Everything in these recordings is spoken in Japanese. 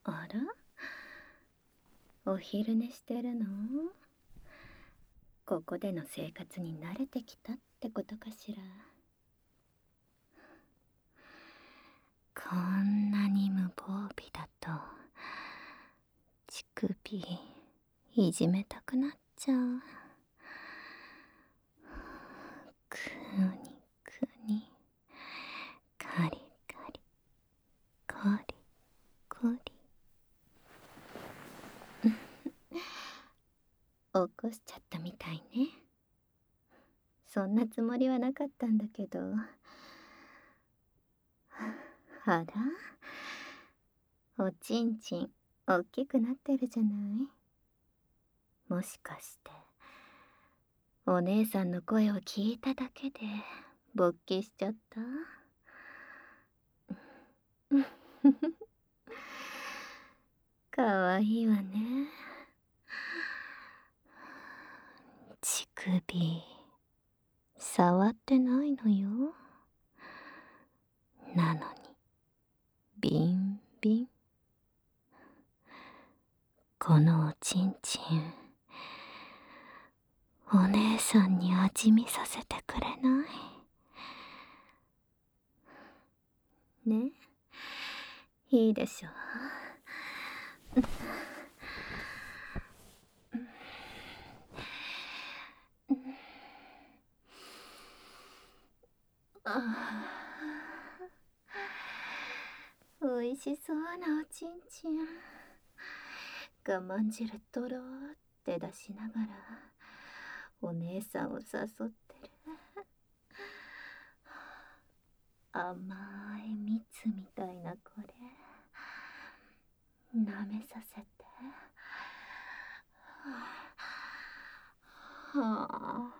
あら、お昼寝してるの？ここでの生活に慣れてきたってことかしら。こんなに無防備だと乳首いじめたくなっちゃう。くにくに、カリカリ、コリコリ。起こしちゃったみたいね。そんなつもりはなかったんだけど。あら、おちんちんおっきくなってるじゃない。もしかしてお姉さんの声を聞いただけで勃起しちゃった？かわいいわね。乳首触ってないのよ。なのにビンビン。このおちんちんお姉さんに味見させてくれない？ね、いいでしょ。おいしそうなおちんちん。我慢汁とろーって出しながらお姉さんを誘ってる。甘い蜜みたいなこれ舐めさせて。はあ、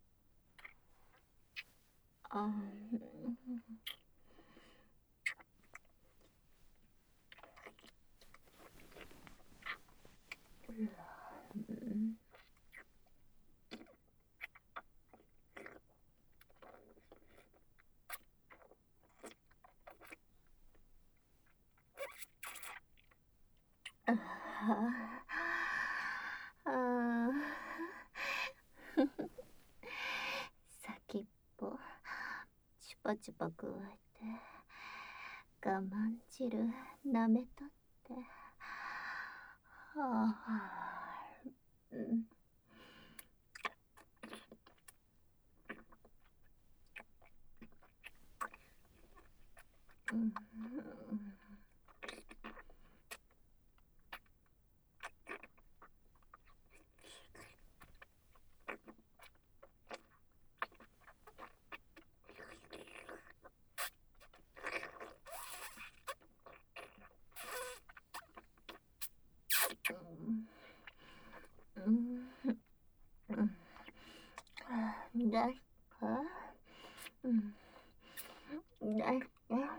先っぽチュパチュパくわえて我慢汁舐めとって。はあ、だいか、だいか、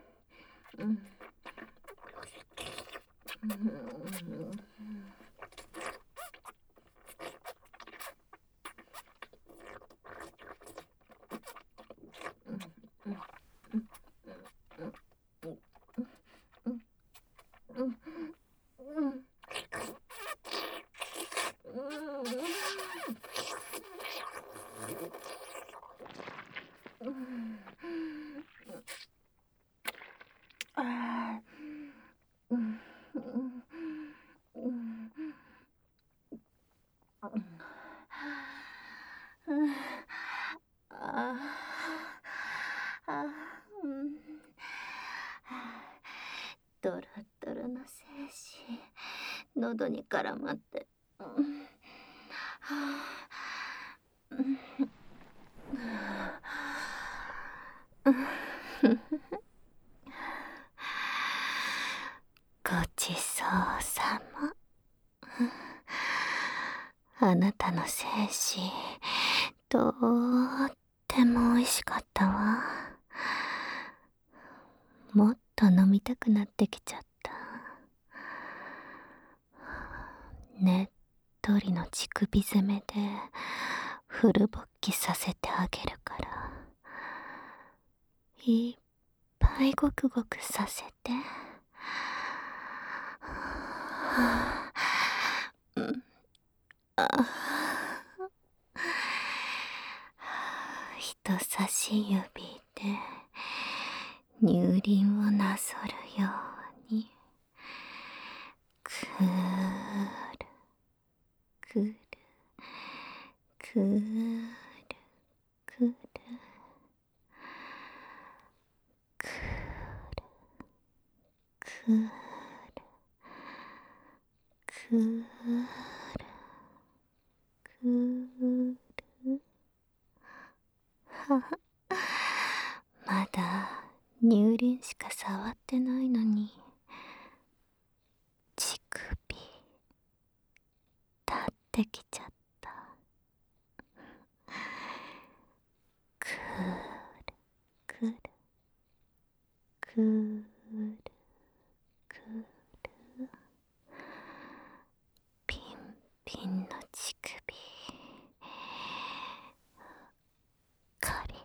ドロドロの精子喉に絡まって、ごちそうさま。あなたの精子とっても美味しかったわ。もっと飲みたくなってきちゃった。ねっとりの乳首攻めでフル勃起させてあげるから、いっぱいゴクゴクさせて。 うん、あ人差し指で乳輪をなぞるようにくるくるくるくるくるくるくるくるははまだ乳輪しか触ってないのに乳首立ってきちゃった。くるくるくるくるピンピンの乳首カリ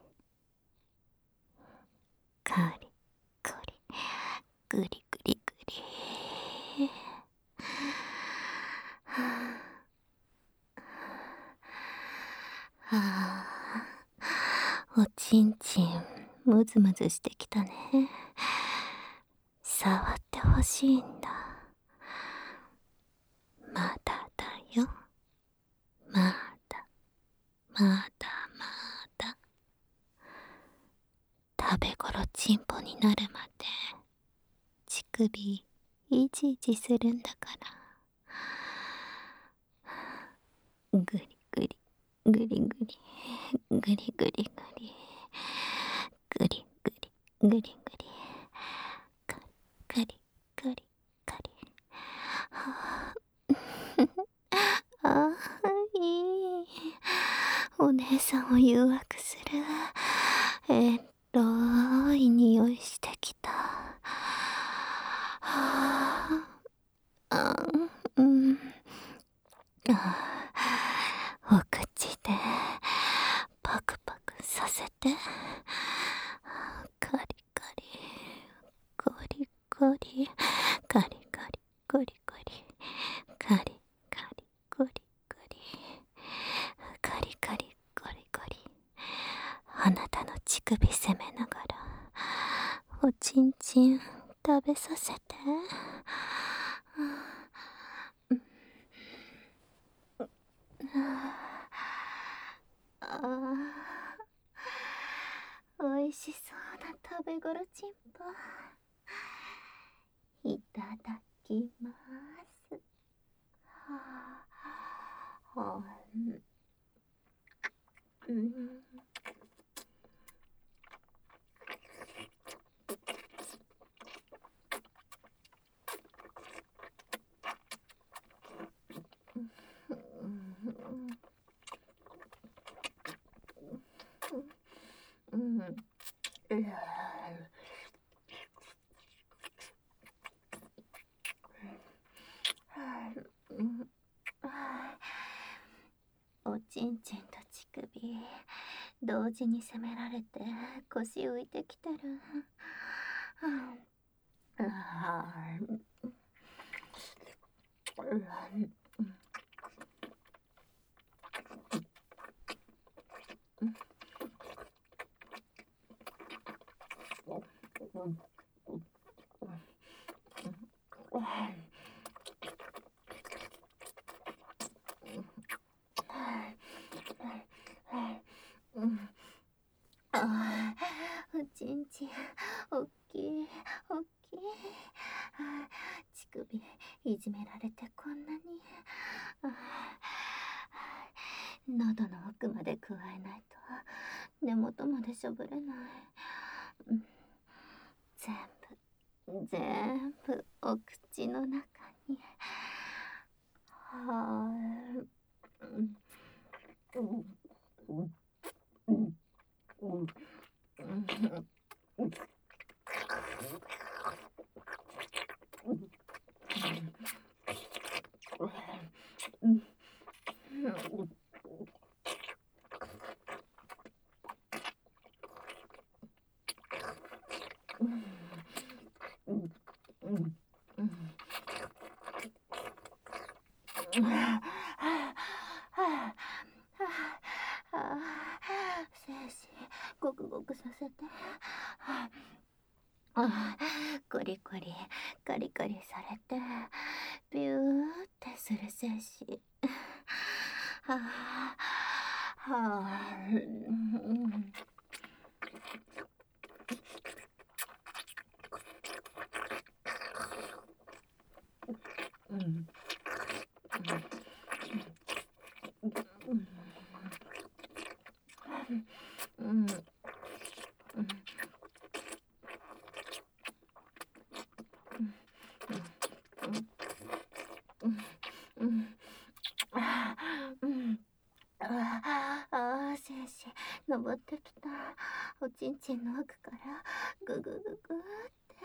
カリカリグリグリグリはあ、おちんちんムズムズしてきたね。触ってほしいんだ。まだだよ。まだまだまだ。食べごろちんぽになるまで乳首いちいちするんだから。ぐりぐりぐりぐりぐりぐりぐりぐりぐりぐりぐりカリカリカリはああいいお姉さんを誘惑するエロい匂いしてきた。はあうんお口でパクパクさせてカリカリゴリゴリカリカリゴリゴリカリカリゴリゴリカリカリゴリゴリあなたの乳首攻めながらおちんちん食べさせて。おいしそうな食べごろちんぽいただきます。はあ、はあ、うん、うん、おちんちんと乳首同時に攻められて腰浮いてきてる。おちんちんおっきいおっきい。乳首いじめられてこんなに。喉の奥まで加えないと根元までしょぶれない。全部お口の中に。はあ、 精子ゴクゴクさせて。あコリコリカリカリされてビューってする精子。はあはあうんうん精子登ってきた。おちんちんの奥からググググって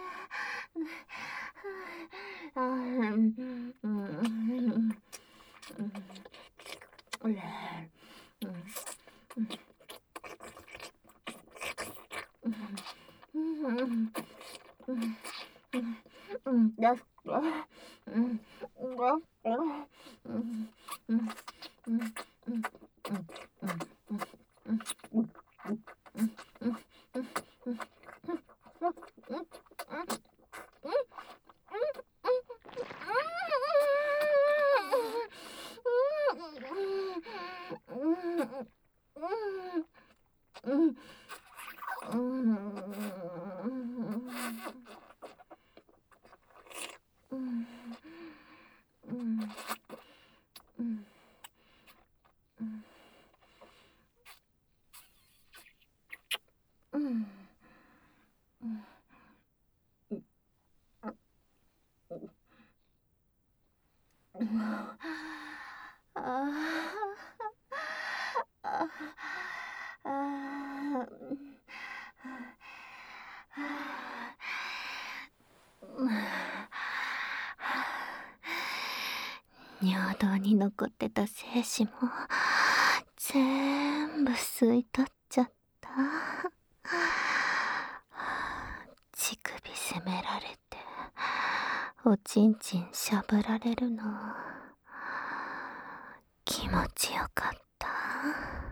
出す尿道に残ってた精子も全部吸い取っちゃった。乳首責められておちんちんしゃぶられるの気持ちよかった。